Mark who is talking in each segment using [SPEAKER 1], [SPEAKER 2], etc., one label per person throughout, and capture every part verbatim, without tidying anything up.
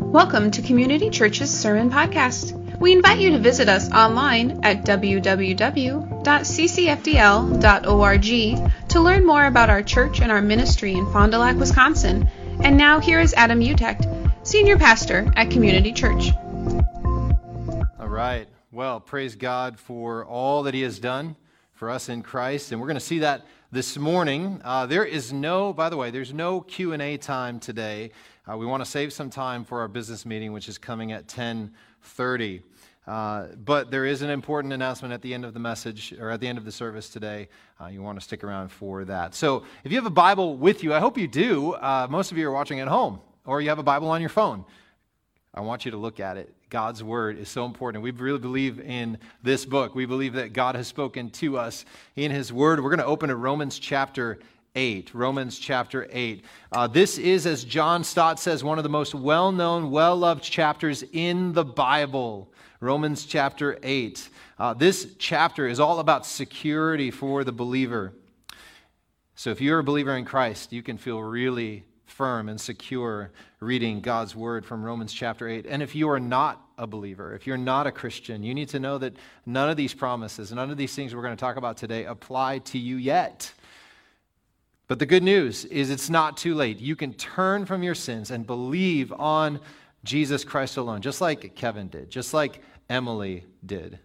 [SPEAKER 1] Welcome to Community Church's Sermon Podcast. We invite you to visit us online at w w w dot c c f d l dot org to learn more about our church and our ministry in Fond du Lac, Wisconsin. And now here is Adam Utecht, Senior Pastor at Community Church.
[SPEAKER 2] All right. Well, praise God for all that He has done for us in Christ. And we're going to see that this morning. Uh, there is no, by the way, there's no Q and A time today. Uh, we want to save some time for our business meeting, which is coming at ten thirty. Uh, but there is an important announcement at the end of the message, or at the end of the service today. Uh, you want to stick around for that. So if you have a Bible with you, I hope you do. Uh, most of you are watching at home, or you have a Bible on your phone. I want you to look at it. God's Word is so important. We really believe in this book. We believe that God has spoken to us in His Word. We're going to open to Romans chapter eight. Romans chapter eight. Uh, this is, as John Stott says, one of the most well-known, well-loved chapters in the Bible. Romans chapter eight. Uh, this chapter is all about security for the believer. So if you're a believer in Christ, you can feel really firm and secure reading God's Word from Romans chapter eight. And if you are not a believer, if you're not a Christian, you need to know that none of these promises, none of these things we're going to talk about today apply to you yet. But the good news is it's not too late. You can turn from your sins and believe on Jesus Christ alone, just like Kevin did, just like Emily did.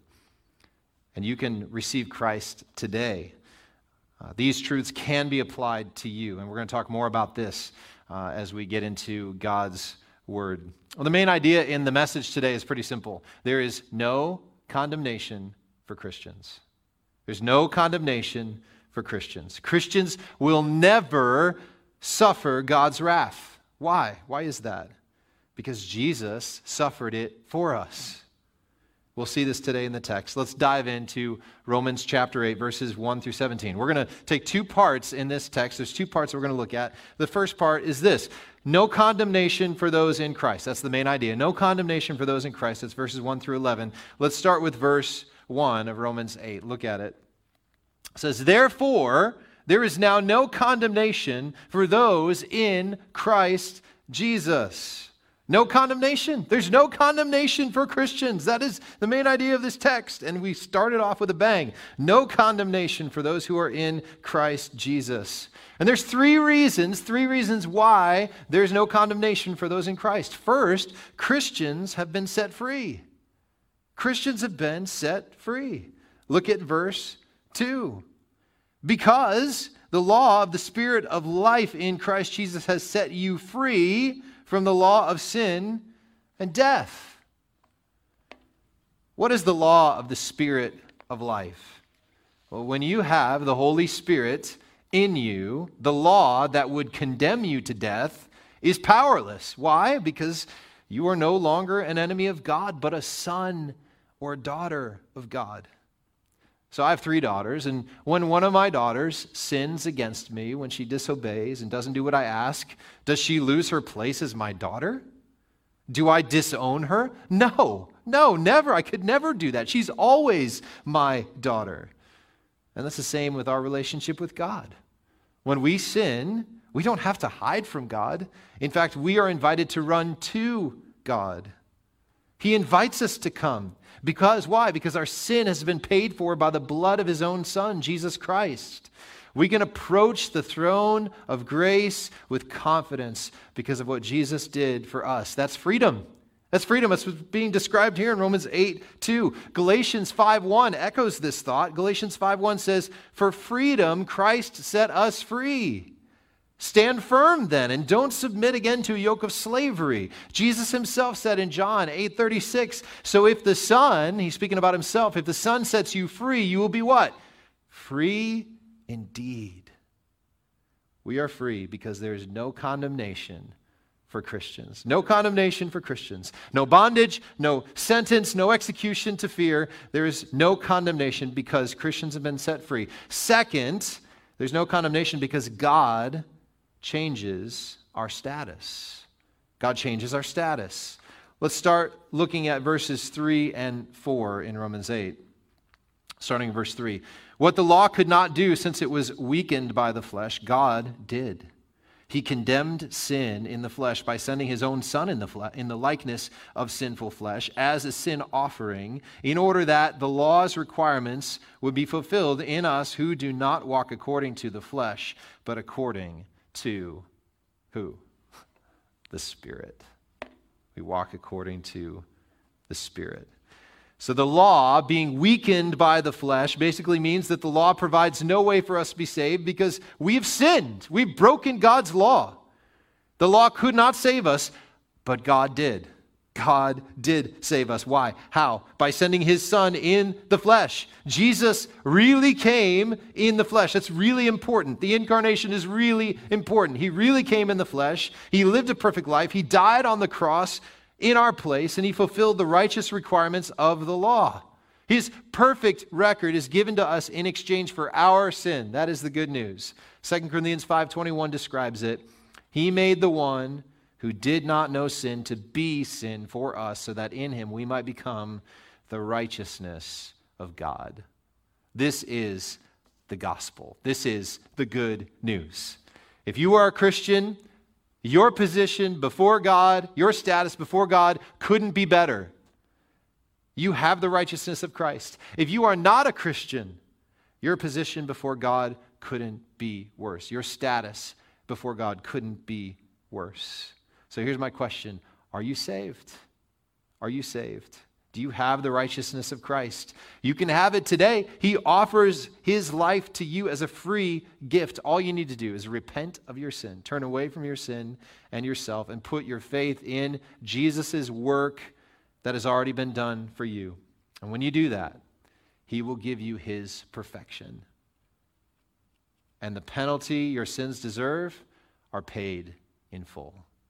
[SPEAKER 2] And you can receive Christ today. Uh, these truths can be applied to you, and we're going to talk more about this uh, as we get into God's Word. Well, the main idea in the message today is pretty simple. There is no condemnation for Christians. There's no condemnation for Christians. Christians will never suffer God's wrath. Why? Why is that? Because Jesus suffered it for us. We'll see this today in the text. Let's dive into Romans chapter eight, verses one through seventeen. We're going to take two parts in this text. There's two parts that we're going to look at. The first part is this: no condemnation for those in Christ. That's the main idea. No condemnation for those in Christ. That's verses one through eleven. Let's start with verse one of Romans eight. Look at it. It says, "Therefore, there is now no condemnation for those in Christ Jesus." No condemnation. There's no condemnation for Christians. That is the main idea of this text. And we started off with a bang. No condemnation for those who are in Christ Jesus. And there's three reasons, three reasons why there's no condemnation for those in Christ. First, Christians have been set free. Christians have been set free. Look at verse two. Because the law of the Spirit of life in Christ Jesus has set you free from the law of sin and death. What is the law of the Spirit of life? Well, when you have the Holy Spirit in you, the law that would condemn you to death is powerless. Why? Because you are no longer an enemy of God, but a son or a daughter of God. So I have three daughters, and when one of my daughters sins against me, when she disobeys and doesn't do what I ask, does she lose her place as my daughter? Do I disown her? No, no, never. I could never do that. She's always my daughter. And that's the same with our relationship with God. When we sin, we don't have to hide from God. In fact, we are invited to run to God. He invites us to come. Because, why? Because our sin has been paid for by the blood of His own Son, Jesus Christ. We can approach the throne of grace with confidence because of what Jesus did for us. That's freedom. That's freedom. That's what's being described here in Romans eight two. Galatians five one echoes this thought. Galatians five one says, "For freedom Christ set us free. Stand firm then, and don't submit again to a yoke of slavery." Jesus Himself said in John eight thirty-six, "So if the Son," He's speaking about Himself, "if the Son sets you free, you will be" what? "Free indeed." We are free because there is no condemnation for Christians. No condemnation for Christians. No bondage, no sentence, no execution to fear. There is no condemnation because Christians have been set free. Second, there's no condemnation because God changes our status. God changes our status. Let's start looking at verses three and four in Romans eight. Starting in verse three. "What the law could not do since it was weakened by the flesh, God did. He condemned sin in the flesh by sending his own Son in the fle- in the likeness of sinful flesh as a sin offering, in order that the law's requirements would be fulfilled in us who do not walk according to the flesh, but according to who? The Spirit. We walk according to the Spirit. So the law, being weakened by the flesh, basically means that the law provides no way for us to be saved because we've sinned. We've broken God's law. The law could not save us, but God did. God did save us. Why? How? By sending his Son in the flesh. Jesus really came in the flesh. That's really important. The incarnation is really important. He really came in the flesh. He lived a perfect life. He died on the cross in our place, and he fulfilled the righteous requirements of the law. His perfect record is given to us in exchange for our sin. That is the good news. Second Corinthians five twenty-one describes it. He made the one who did not know sin to be sin for us, so that in him we might become the righteousness of God. This is the gospel. This is the good news. If you are a Christian, your position before God, your status before God couldn't be better. You have the righteousness of Christ. If you are not a Christian, your position before God couldn't be worse. Your status before God couldn't be worse. So here's my question. Are you saved? Are you saved? Do you have the righteousness of Christ? You can have it today. He offers his life to you as a free gift. All you need to do is repent of your sin, turn away from your sin and yourself, and put your faith in Jesus' work that has already been done for you. And when you do that, he will give you his perfection. And the penalty your sins deserve are paid in full.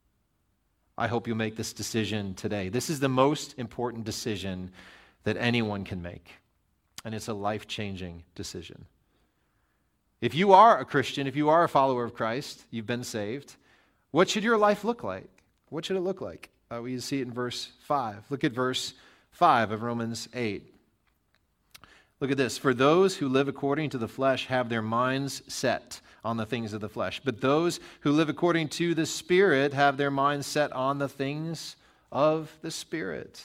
[SPEAKER 2] I hope you'll make this decision today. This is the most important decision that anyone can make, and it's a life-changing decision. If you are a Christian, if you are a follower of Christ, you've been saved, what should your life look like? What should it look like? Uh, we see it in verse five. Look at verse five of Romans eight. Look at this. For those who live according to the flesh have their minds set on the things of the flesh. But those who live according to the Spirit have their minds set on the things of the Spirit.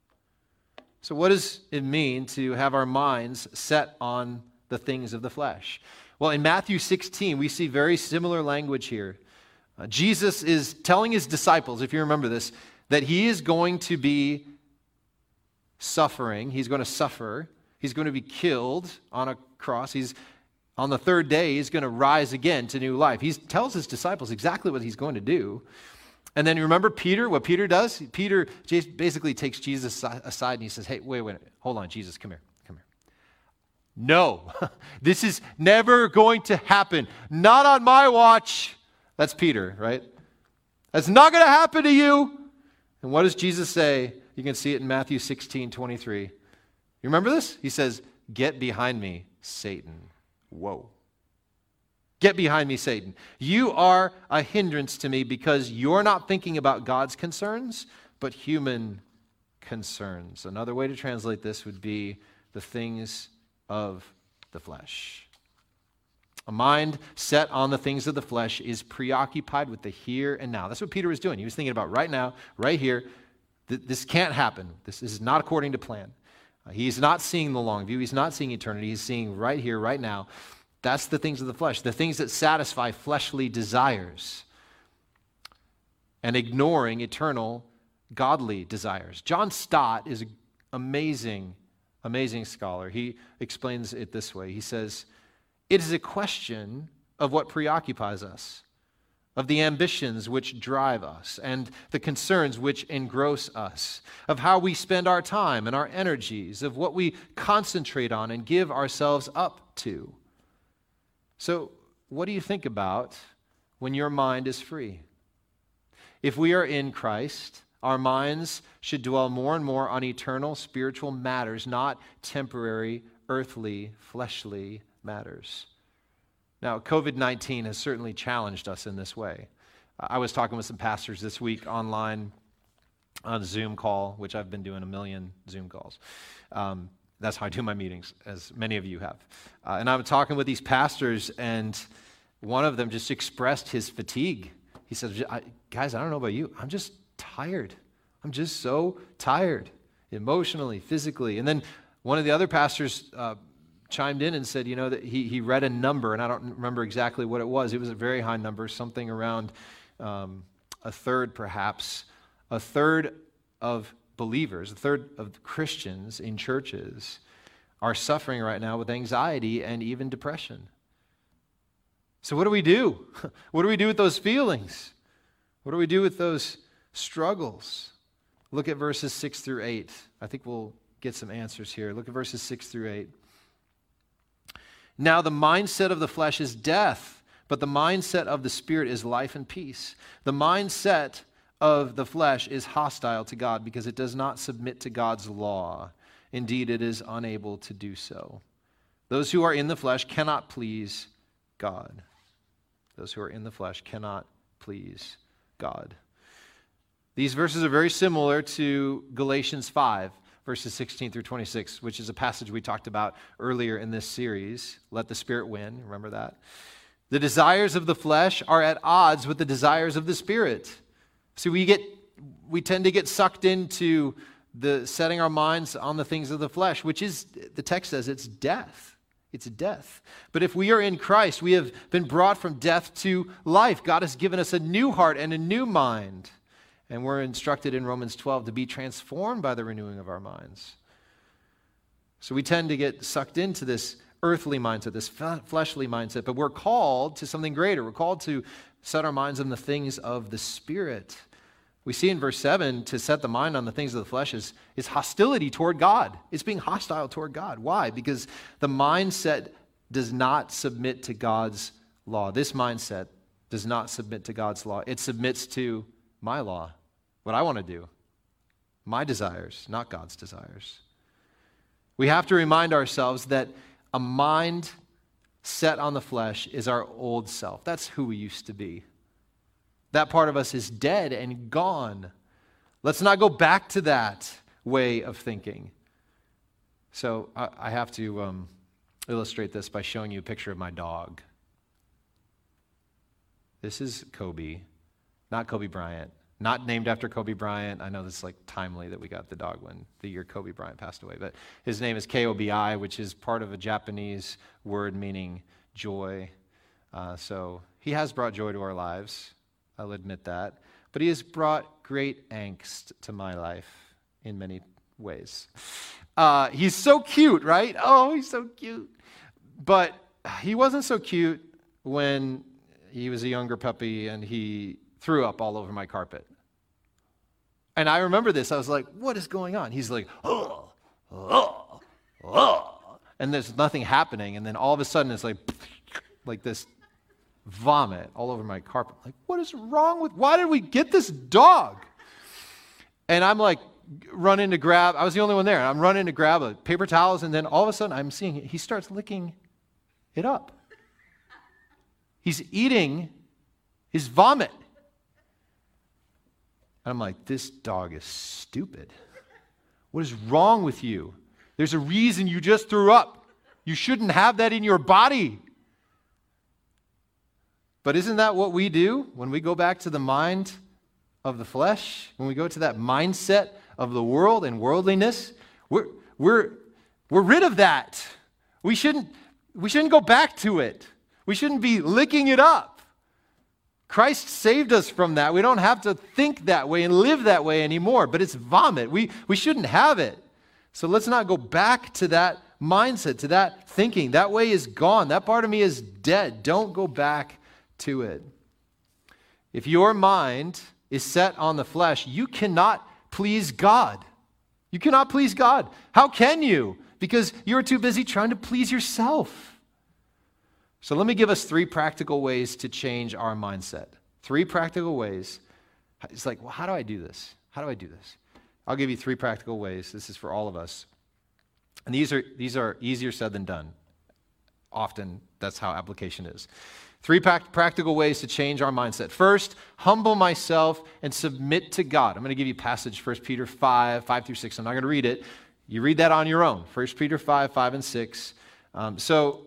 [SPEAKER 2] So what does it mean to have our minds set on the things of the flesh? Well, in Matthew sixteen, we see very similar language here. Uh, Jesus is telling his disciples, if you remember this, that he is going to be suffering. He's going to suffer. He's going to be killed on a cross. He's On the third day, he's going to rise again to new life. He tells his disciples exactly what he's going to do. And then you remember Peter, what Peter does? Peter basically takes Jesus aside and he says, hey, wait, wait, hold on, Jesus, come here, come here. No, this is never going to happen. Not on my watch. That's Peter, right? That's not going to happen to you. And what does Jesus say? You can see it in Matthew sixteen twenty-three. You remember this? He says, get behind me, Satan. Whoa. Get behind me, Satan. You are a hindrance to me because you're not thinking about God's concerns, but human concerns. Another way to translate this would be the things of the flesh. A mind set on the things of the flesh is preoccupied with the here and now. That's what Peter was doing. He was thinking about right now, right here. This can't happen. This is not according to plan. He's not seeing the long view. He's not seeing eternity. He's seeing right here, right now. That's the things of the flesh, the things that satisfy fleshly desires, and ignoring eternal, godly desires. John Stott is an amazing, amazing scholar. He explains it this way. He says, it is a question of what preoccupies us, of the ambitions which drive us, and the concerns which engross us, of how we spend our time and our energies, of what we concentrate on and give ourselves up to. So, what do you think about when your mind is free? If we are in Christ, our minds should dwell more and more on eternal spiritual matters, not temporary, earthly, fleshly matters. Now, covid nineteen has certainly challenged us in this way. I was talking with some pastors this week online on a Zoom call, which I've been doing a million Zoom calls. Um, that's how I do my meetings, as many of you have. Uh, and I was talking with these pastors, and one of them just expressed his fatigue. He said, guys, I don't know about you. I'm just tired. I'm just so tired, emotionally, physically. And then one of the other pastors uh, chimed in and said, you know, that he, he read a number, and I don't remember exactly what it was. It was a very high number, something around um, a third perhaps, a third of believers, a third of Christians in churches are suffering right now with anxiety and even depression. So what do we do? What do we do with those feelings? What do we do with those struggles? Look at verses six through eight. I think we'll get some answers here. Look at verses six through eight. Now the mindset of the flesh is death, but the mindset of the Spirit is life and peace. The mindset of the flesh is hostile to God because it does not submit to God's law. Indeed, it is unable to do so. Those who are in the flesh cannot please God. Those who are in the flesh cannot please God. These verses are very similar to Galatians five, verses sixteen through twenty-six, which is a passage we talked about earlier in this series. Let the Spirit win. Remember that? The desires of the flesh are at odds with the desires of the Spirit. See, we get, we tend to get sucked into the setting our minds on the things of the flesh, which is, the text says, it's death. It's death. But if we are in Christ, we have been brought from death to life. God has given us a new heart and a new mind. And we're instructed in Romans twelve to be transformed by the renewing of our minds. So we tend to get sucked into this earthly mindset, this fleshly mindset, but we're called to something greater. We're called to set our minds on the things of the Spirit. We see in verse seven, to set the mind on the things of the flesh is, is hostility toward God. It's being hostile toward God. Why? Because the mindset does not submit to God's law. This mindset does not submit to God's law. It submits to my law, what I want to do, my desires, not God's desires. We have to remind ourselves that a mind set on the flesh is our old self. That's who we used to be. That part of us is dead and gone. Let's not go back to that way of thinking. So I, I have to um, illustrate this by showing you a picture of my dog. This is Kobe, not Kobe Bryant. Not named after Kobe Bryant. I know this is like timely that we got the dog when the year Kobe Bryant passed away. But his name is K O B I, which is part of a Japanese word meaning joy. Uh, so he has brought joy to our lives. I'll admit that. But he has brought great angst to my life in many ways. Uh, he's so cute, right? Oh, he's so cute. But he wasn't so cute when he was a younger puppy and he threw up all over my carpet. And I remember this. I was like, what is going on? He's like, oh, oh, oh. And there's nothing happening. And then all of a sudden it's like, like this vomit all over my carpet. Like, what is wrong with, why did we get this dog? And I'm like, running to grab, I was the only one there. I'm running to grab a paper towels. And then all of a sudden I'm seeing he starts licking it up. He's eating his vomit. And I'm like, this dog is stupid. What is wrong with you? There's a reason you just threw up. You shouldn't have that in your body. But isn't that what we do when we go back to the mind of the flesh? When we go to that mindset of the world and worldliness? We're, we're, we're rid of that. We shouldn't, we shouldn't go back to it. We shouldn't be licking it up. Christ saved us from that. We don't have to think that way and live that way anymore, but it's vomit. We, we shouldn't have it. So let's not go back to that mindset, to that thinking. That way is gone. That part of me is dead. Don't go back to it. If your mind is set on the flesh, you cannot please God. You cannot please God. How can you? Because you're too busy trying to please yourself. So let me give us three practical ways to change our mindset. Three practical ways. It's like, well, how do I do this? How do I do this? I'll give you three practical ways. This is for all of us. And these are these are easier said than done. Often, that's how application is. Three practical ways to change our mindset. First, humble myself and submit to God. I'm going to give you a passage, First Peter five, five through six. I'm not going to read it. You read that on your own. First Peter five, five and six. Um, so,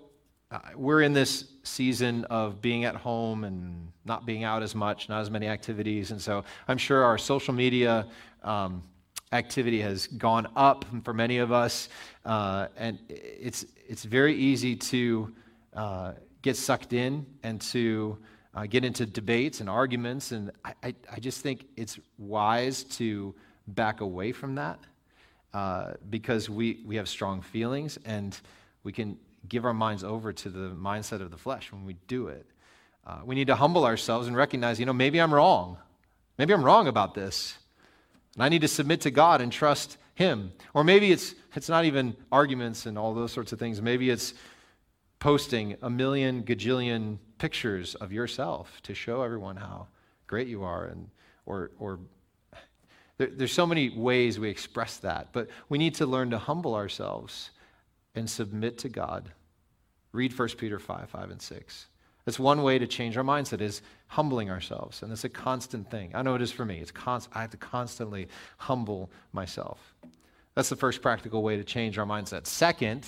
[SPEAKER 2] uh, we're in this season of being at home and not being out as much, not as many activities. And so I'm sure our social media um, activity has gone up for many of us. Uh, and it's, it's very easy to uh, get sucked in and to uh, get into debates and arguments. And I, I, I just think it's wise to back away from that uh, because we, we have strong feelings and we can give our minds over to the mindset of the flesh when we do it. Uh, we need to humble ourselves and recognize, you know, maybe I'm wrong. Maybe I'm wrong about this. And I need to submit to God and trust Him. Or maybe it's it's not even arguments and all those sorts of things. Maybe it's posting a million gajillion pictures of yourself to show everyone how great you are. And or or there, there's so many ways we express that. But we need to learn to humble ourselves and submit to God. Read First Peter five, five and six. That's one way to change our mindset, is humbling ourselves. And it's a constant thing. I know it is for me. It's const- I have to constantly humble myself. That's the first practical way to change our mindset. Second,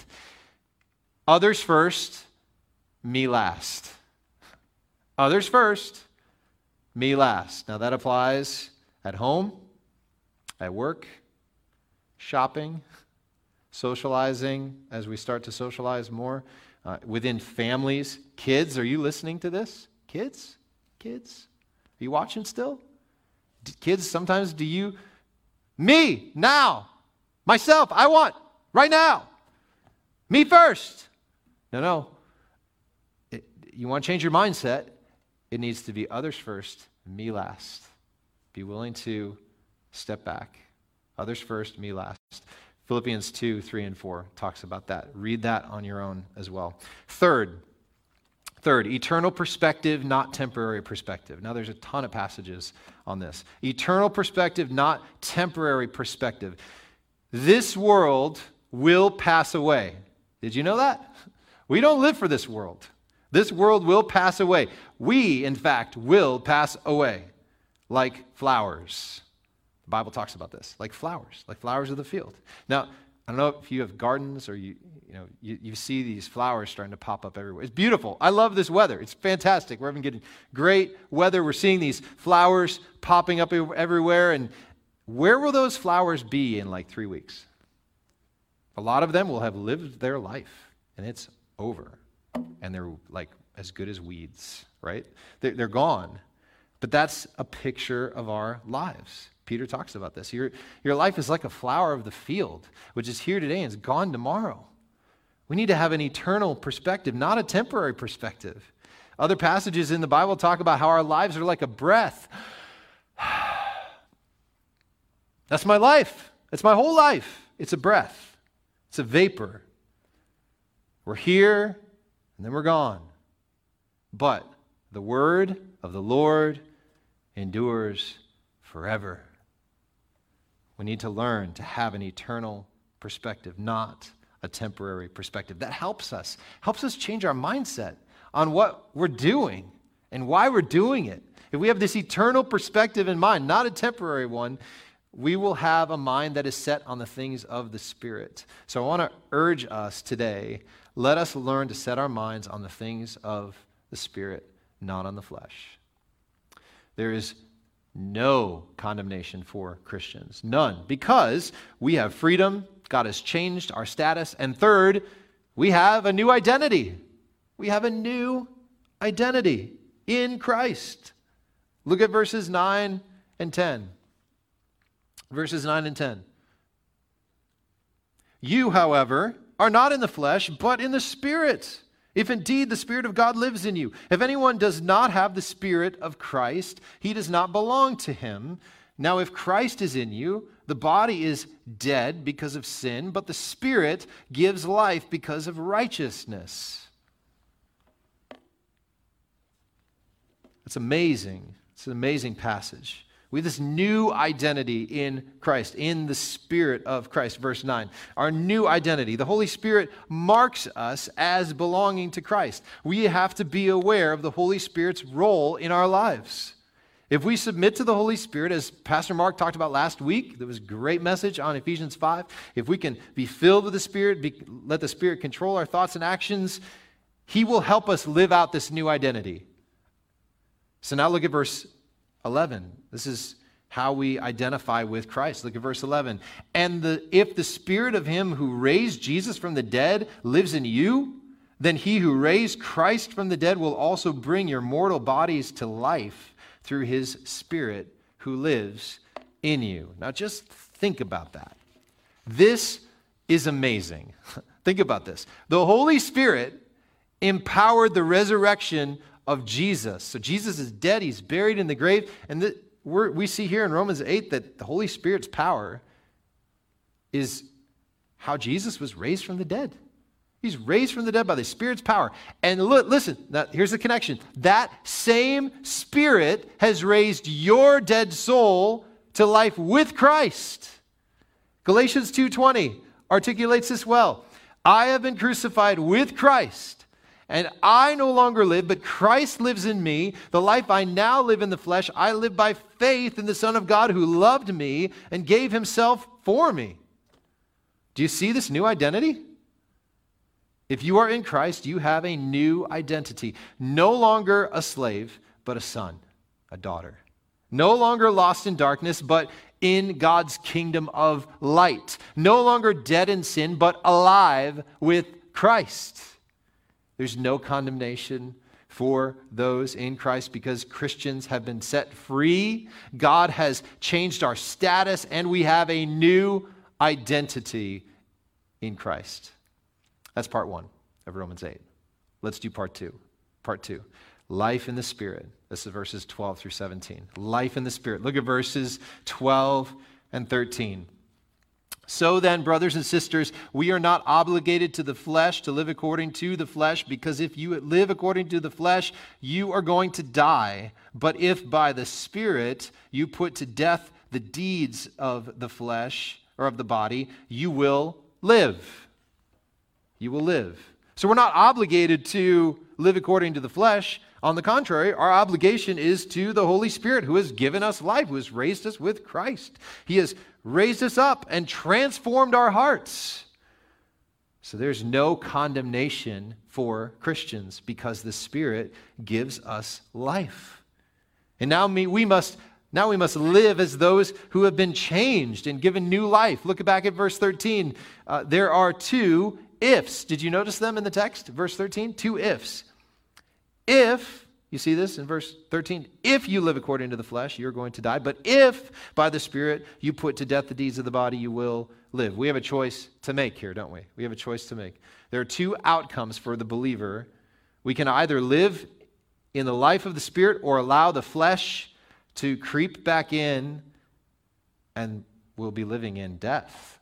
[SPEAKER 2] others first, me last. Others first, me last. Now that applies at home, at work, shopping, socializing, as we start to socialize more, uh, within families. Kids, are you listening to this? Kids? Kids? Are you watching still? D- kids, sometimes do you, me, now, myself, I want, right now, me first. No, no. It, you want to change your mindset, it needs to be others first, me last. Be willing to step back. Others first, me last. Philippians two, three, and four talks about that. Read that on your own as well. Third, third, eternal perspective, not temporary perspective. Now, there's a ton of passages on this. Eternal perspective, not temporary perspective. This world will pass away. Did you know that? We don't live for this world. This world will pass away. We, in fact, will pass away like flowers. The Bible talks about this, like flowers, like flowers of the field. Now, I don't know if you have gardens or you, you know, you, you see these flowers starting to pop up everywhere. It's beautiful. I love this weather. It's fantastic. We're even getting great weather. We're seeing these flowers popping up everywhere. And where will those flowers be in like three weeks? A lot of them will have lived their life, and it's over. And they're like as good as weeds, right? They're, they're gone. But that's a picture of our lives. Peter talks about this. Your, your life is like a flower of the field, which is here today and is gone tomorrow. We need to have an eternal perspective, not a temporary perspective. Other passages in the Bible talk about how our lives are like a breath. That's my life. That's my whole life. It's a breath. It's a vapor. We're here, and then we're gone. But the word of the Lord endures forever. We need to learn to have an eternal perspective, not a temporary perspective. That helps us, helps us change our mindset on what we're doing and why we're doing it. If we have this eternal perspective in mind, not a temporary one, we will have a mind that is set on the things of the Spirit. So I want to urge us today, let us learn to set our minds on the things of the Spirit, not on the flesh. There is no condemnation for Christians. None. Because we have freedom. God has changed our status. And third, we have a new identity. We have a new identity in Christ. Look at verses nine and ten. Verses nine and ten. You, however, are not in the flesh, but in the Spirit, if indeed the Spirit of God lives in you. If anyone does not have the Spirit of Christ, he does not belong to him. Now, if Christ is in you, the body is dead because of sin, but the Spirit gives life because of righteousness. It's amazing. It's an amazing passage. We have this new identity in Christ, in the Spirit of Christ. Verse nine, our new identity. The Holy Spirit marks us as belonging to Christ. We have to be aware of the Holy Spirit's role in our lives. If we submit to the Holy Spirit, as Pastor Mark talked about last week, there was a great message on Ephesians five. If we can be filled with the Spirit, be, let the Spirit control our thoughts and actions, He will help us live out this new identity. So now look at verse eleven. This is how we identify with Christ. Look at verse eleven. And the, if the Spirit of him who raised Jesus from the dead lives in you, then he who raised Christ from the dead will also bring your mortal bodies to life through his Spirit who lives in you. Now just think about that. This is amazing. Think about this. The Holy Spirit empowered the resurrection of Jesus. So Jesus is dead. He's buried in the grave. And the, we're, we see here in Romans eight that the Holy Spirit's power is how Jesus was raised from the dead. He's raised from the dead by the Spirit's power. And look, listen, now here's the connection. That same Spirit has raised your dead soul to life with Christ. Galatians two twenty articulates this well. I have been crucified with Christ, and I no longer live, but Christ lives in me. The life I now live in the flesh, I live by faith in the Son of God who loved me and gave himself for me. Do you see this new identity? If you are in Christ, you have a new identity. No longer a slave, but a son, a daughter. No longer lost in darkness, but in God's kingdom of light. No longer dead in sin, but alive with Christ. There's no condemnation for those in Christ because Christians have been set free. God has changed our status, and we have a new identity in Christ. That's part one of Romans eight. Let's do part two. Part two. Life in the Spirit. This is verses twelve through seventeen. Life in the Spirit. Look at verses twelve and thirteen. So then, brothers and sisters, we are not obligated to the flesh to live according to the flesh, because if you live according to the flesh, you are going to die. But if by the Spirit you put to death the deeds of the flesh or of the body, you will live. You will live. So we're not obligated to live according to the flesh. On the contrary, our obligation is to the Holy Spirit who has given us life, who has raised us with Christ. He has raised us up and transformed our hearts. So there's no condemnation for Christians because the Spirit gives us life. And now we must now we must live as those who have been changed and given new life. Look back at verse thirteen. Uh, there are two ifs. Did you notice them in the text? Verse thirteen, two ifs. If, you see this in verse thirteen, if you live according to the flesh, you're going to die. But if by the Spirit you put to death the deeds of the body, you will live. We have a choice to make here, don't we? We have a choice to make. There are two outcomes for the believer. We can either live in the life of the Spirit or allow the flesh to creep back in, and we'll be living in death.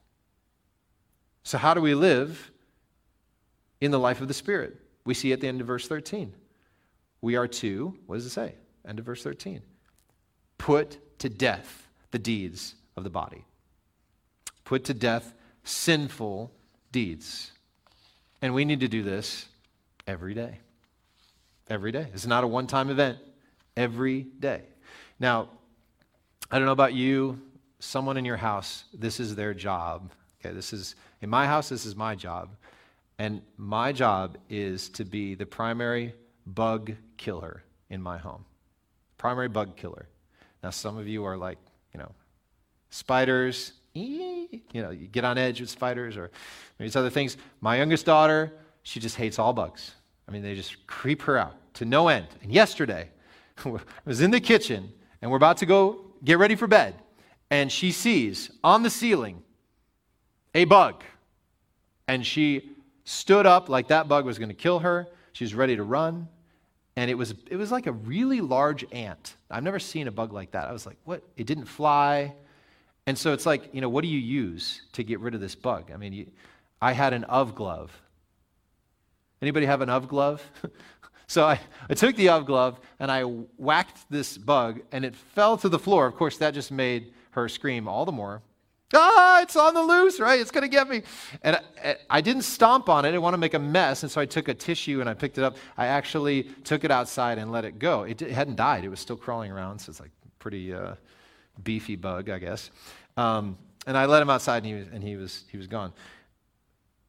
[SPEAKER 2] So how do we live in the life of the Spirit? We see at the end of verse thirteen. We are to, what does it say? End of verse thirteen. Put to death the deeds of the body. Put to death sinful deeds. And we need to do this every day. Every day. It's not a one-time event. Every day. Now, I don't know about you, someone in your house, this is their job. Okay, this is, in my house, this is my job. And my job is to be the primary bug killer in my home. Primary bug killer. Now, some of you are like, you know, spiders, you know, you get on edge with spiders or these other things. My youngest daughter, she just hates all bugs. I mean, they just creep her out to no end. And yesterday, I was in the kitchen, and we're about to go get ready for bed, and she sees on the ceiling a bug, and she stood up like that bug was going to kill her. She was ready to run. And it was it was like a really large ant. I've never seen a bug like that. I was like, what? It didn't fly. And so it's like, you know, what do you use to get rid of this bug? I mean, you, I had an U V glove. Anybody have an U V glove? So I, I took the U V glove and I whacked this bug and it fell to the floor. Of course, that just made her scream all the more. Ah, it's on the loose, right? It's going to get me. And I, I didn't stomp on it. I didn't want to make a mess. And so I took a tissue and I picked it up. I actually took it outside and let it go. It, it hadn't died. It was still crawling around. So it's like a pretty uh, beefy bug, I guess. Um, and I let him outside and he was, and he was, he was gone.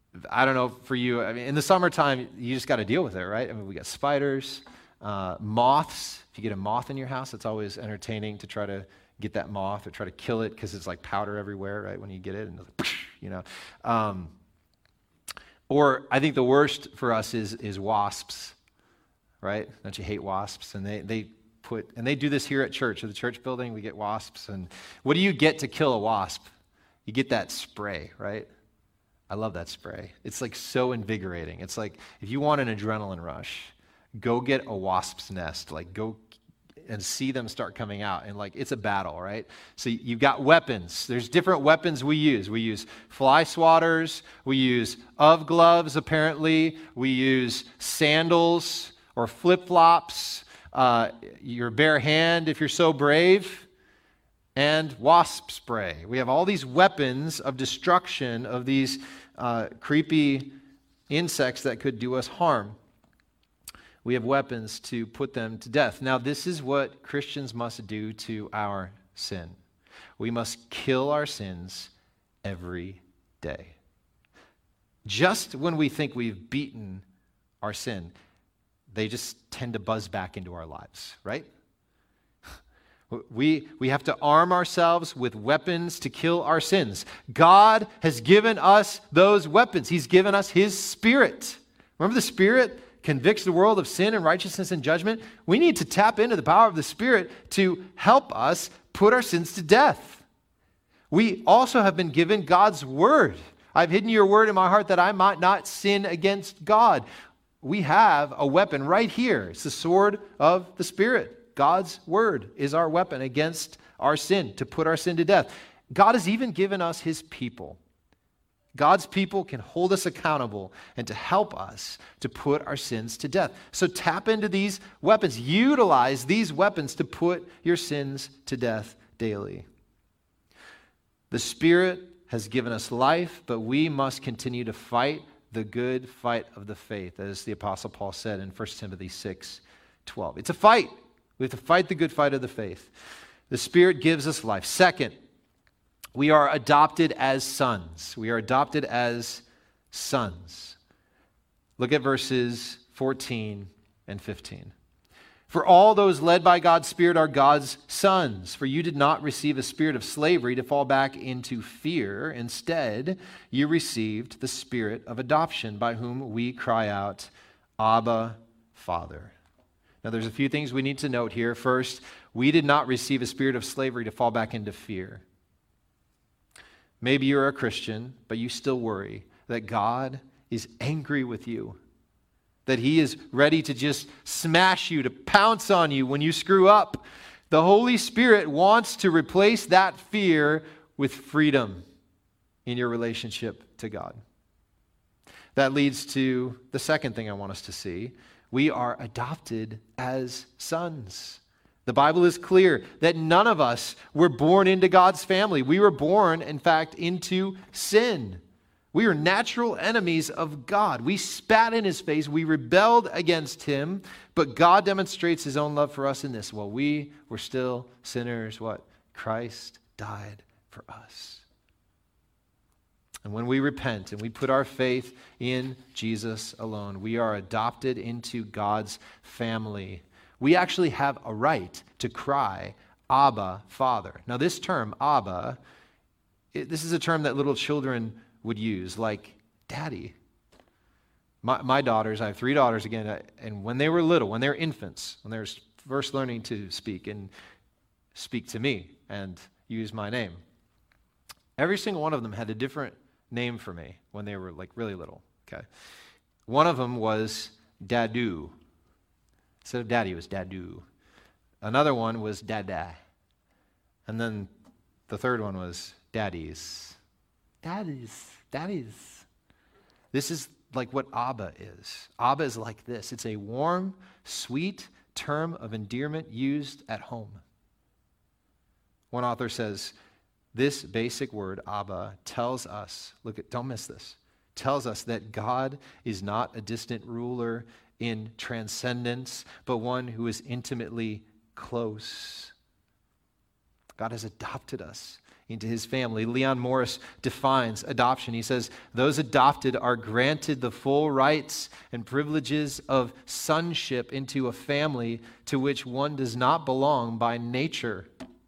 [SPEAKER 2] I don't know for you, I mean, in the summertime, you just got to deal with it, right? I mean, we got spiders, uh, moths. If you get a moth in your house, it's always entertaining to try to get that moth or try to kill it because it's like powder everywhere, right, when you get it, and it's like, you know. Um, or I think the worst for us is is wasps, right? Don't you hate wasps? And they, they put, and they do this here at church, at the church building, we get wasps. And what do you get to kill a wasp? You get that spray, right? I love that spray. It's like so invigorating. It's like if you want an adrenaline rush, go get a wasp's nest. Like go and see them start coming out. And like it's a battle, right? So you've got weapons. There's different weapons we use. We use fly swatters. We use of gloves, apparently. We use sandals or flip-flops. Uh, your bare hand if you're so brave. And wasp spray. We have all these weapons of destruction of these uh, creepy insects that could do us harm. We have weapons to put them to death. Now, this is what Christians must do to our sin. We must kill our sins every day. Just when we think we've beaten our sin, they just tend to buzz back into our lives, right? We, we have to arm ourselves with weapons to kill our sins. God has given us those weapons. He's given us His Spirit. Remember, the Spirit convicts the world of sin and righteousness and judgment. We need to tap into the power of the Spirit to help us put our sins to death. We also have been given God's Word. I've hidden your word in my heart that I might not sin against God. We have a weapon right here. It's the sword of the Spirit. God's word is our weapon against our sin, to put our sin to death. God has even given us His people. God's people can hold us accountable and to help us to put our sins to death. So tap into these weapons. Utilize these weapons to put your sins to death daily. The Spirit has given us life, but we must continue to fight the good fight of the faith, as the Apostle Paul said in First Timothy six twelve. It's a fight. We have to fight the good fight of the faith. The Spirit gives us life. Second, we are adopted as sons. We are adopted as sons. Look at verses fourteen and fifteen. For all those led by God's Spirit are God's sons. For you did not receive a spirit of slavery to fall back into fear. Instead, you received the Spirit of adoption, by whom we cry out, Abba, Father. Now, there's a few things we need to note here. First, we did not receive a spirit of slavery to fall back into fear. Maybe you're a Christian, but you still worry that God is angry with you, that He is ready to just smash you, to pounce on you when you screw up. The Holy Spirit wants to replace that fear with freedom in your relationship to God. That leads to the second thing I want us to see. We are adopted as sons. The Bible is clear that none of us were born into God's family. We were born, in fact, into sin. We are natural enemies of God. We spat in His face. We rebelled against Him. But God demonstrates His own love for us in this. While we were still sinners, what? Christ died for us. And when we repent and we put our faith in Jesus alone, we are adopted into God's family. We actually have a right to cry, Abba, Father. Now, this term, Abba, it, this is a term that little children would use, like daddy. My, my daughters, I have three daughters again, and when they were little, when they were infants, when they were first learning to speak and speak to me and use my name, every single one of them had a different name for me when they were like really little. Okay, one of them was Dadu. Instead of daddy, it was Dadu. Another one was Dada. And then the third one was Daddies. Daddies. Daddies. This is like what Abba is. Abba is like this. It's a warm, sweet term of endearment used at home. One author says, this basic word, Abba, tells us, look at, don't miss this, tells us that God is not a distant ruler in transcendence, but one who is intimately close. God has adopted us into his family. Leon Morris defines adoption. He says, those adopted are granted the full rights and privileges of sonship into a family to which one does not belong by nature.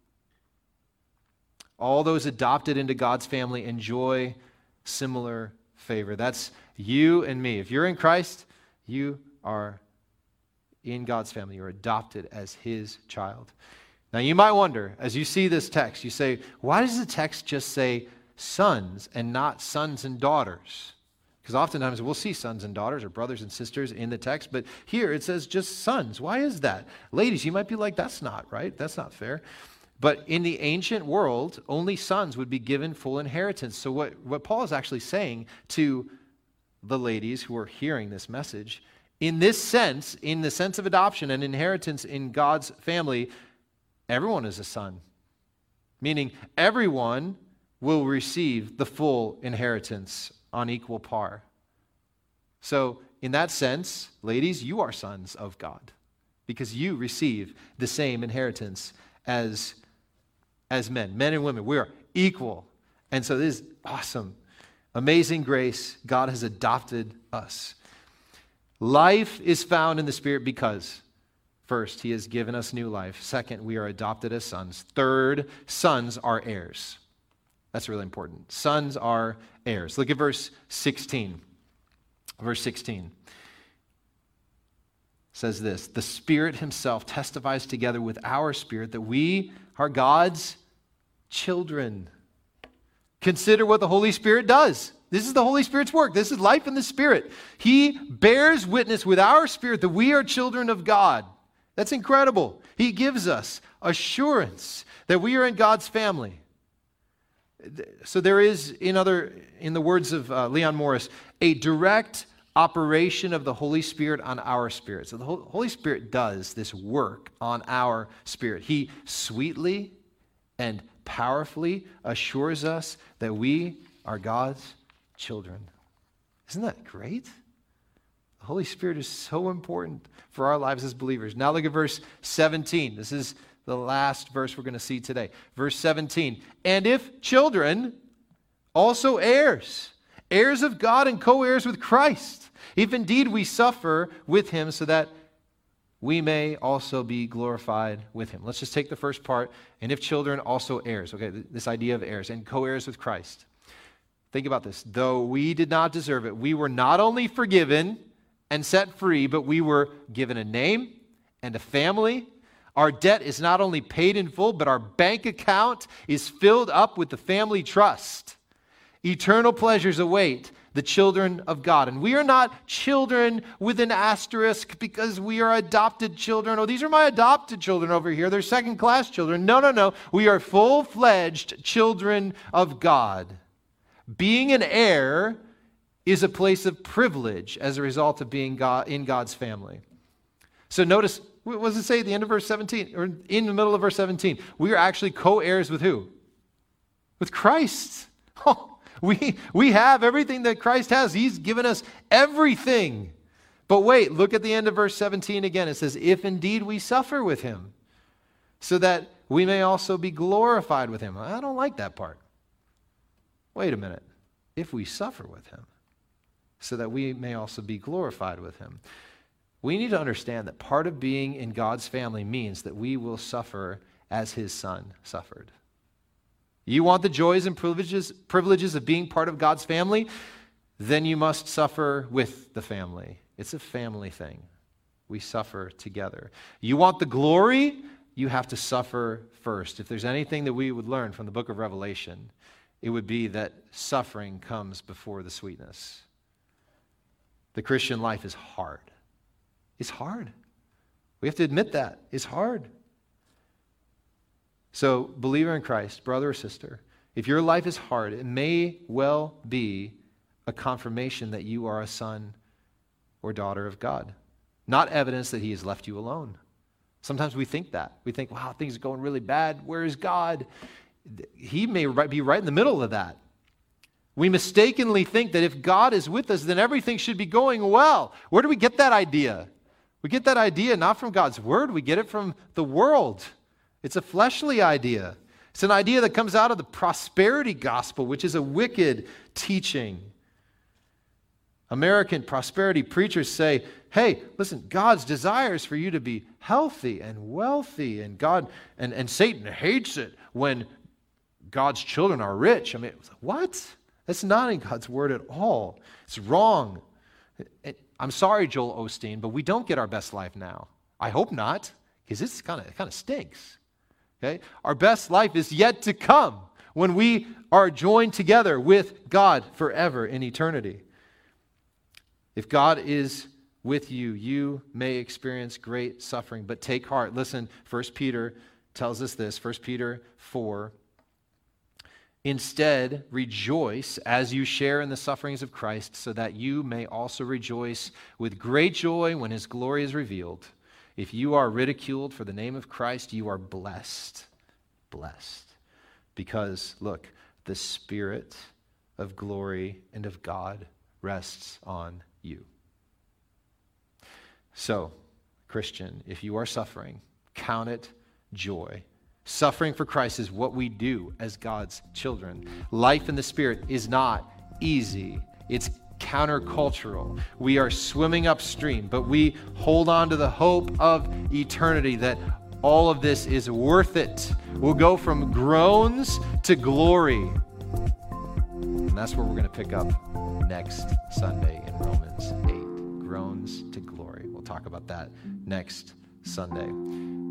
[SPEAKER 2] All those adopted into God's family enjoy similar favor. That's you and me. If you're in Christ, you are in God's family. You're adopted as his child. Now you might wonder, as you see this text, you say, why does the text just say sons and not sons and daughters? Because oftentimes we'll see sons and daughters or brothers and sisters in the text, but here it says just sons. Why is that? Ladies, you might be like, that's not right. That's not fair. But in the ancient world, only sons would be given full inheritance. So what, what Paul is actually saying to the ladies who are hearing this message, in this sense, in the sense of adoption and inheritance in God's family, everyone is a son, meaning everyone will receive the full inheritance on equal par. So in that sense, ladies, you are sons of God because you receive the same inheritance as, as men. Men and women, we are equal. And so this is awesome. Amazing grace. God has adopted us. Life is found in the Spirit because, first, he has given us new life. Second, we are adopted as sons. Third, sons are heirs. That's really important. Sons are heirs. Look at verse sixteen. Verse sixteen says this, the Spirit himself testifies together with our spirit that we are God's children. Consider what the Holy Spirit does. This is the Holy Spirit's work. This is life in the Spirit. He bears witness with our spirit that we are children of God. That's incredible. He gives us assurance that we are in God's family. So there is, in other, in the words of uh, Leon Morris, a direct operation of the Holy Spirit on our spirit. So the Holy Spirit does this work on our spirit. He sweetly and powerfully assures us that we are God's children. Isn't that great? The Holy Spirit is so important for our lives as believers. Now look at verse seventeen. This is the last verse we're going to see today. Verse seventeen. And if children, also heirs, heirs of God and co-heirs with Christ, if indeed we suffer with him so that we may also be glorified with him. Let's just take the first part. And if children, also heirs. Okay, this idea of heirs and co-heirs with Christ. Think about this. Though we did not deserve it, we were not only forgiven and set free, but we were given a name and a family. Our debt is not only paid in full, but our bank account is filled up with the family trust. Eternal pleasures await the children of God. And we are not children with an asterisk because we are adopted children. Oh, these are my adopted children over here. They're second-class children. No, no, no. We are full-fledged children of God. Being an heir is a place of privilege as a result of being God, in God's family. So notice, what does it say at the end of verse seventeen, or in the middle of verse seventeen? We are actually co-heirs with who? With Christ. Oh, we, we have everything that Christ has. He's given us everything. But wait, look at the end of verse seventeen again. It says, if indeed we suffer with him, so that we may also be glorified with him. I don't like that part. Wait a minute. If we suffer with him, so that we may also be glorified with him. We need to understand that part of being in God's family means that we will suffer as his son suffered. You want the joys and privileges, privileges of being part of God's family? Then you must suffer with the family. It's a family thing. We suffer together. You want the glory? You have to suffer first. If there's anything that we would learn from the book of Revelation, it would be that suffering comes before the sweetness. The Christian life is hard. It's hard. We have to admit that. It's hard. So, believer in Christ, brother or sister, if your life is hard, it may well be a confirmation that you are a son or daughter of God. Not evidence that he has left you alone. Sometimes we think that. We think, wow, things are going really bad. Where is God? He may be right in the middle of that. We mistakenly think that if God is with us, then everything should be going well. Where do we get that idea? We get that idea not from God's word. We get it from the world. It's a fleshly idea. It's an idea that comes out of the prosperity gospel, which is a wicked teaching. American prosperity preachers say, hey, listen, God's desire is for you to be healthy and wealthy, and God and, and Satan hates it when God's children are rich. I mean, what? That's not in God's word at all. It's wrong. I'm sorry, Joel Osteen, but we don't get our best life now. I hope not, because this kind of it kind of stinks. Okay? Our best life is yet to come when we are joined together with God forever in eternity. If God is with you, you may experience great suffering, but take heart. Listen, First Peter tells us this, First Peter four. Instead, rejoice as you share in the sufferings of Christ, so that you may also rejoice with great joy when his glory is revealed. If you are ridiculed for the name of Christ, you are blessed. Blessed. Because, look, the Spirit of glory and of God rests on you. So, Christian, if you are suffering, count it joy. Suffering for Christ is what we do as God's children. Life in the Spirit is not easy. It's countercultural. We are swimming upstream, but we hold on to the hope of eternity, that all of this is worth it. We'll go from groans to glory. And that's where we're going to pick up next Sunday in Romans eight. Groans to glory. We'll talk about that next Sunday.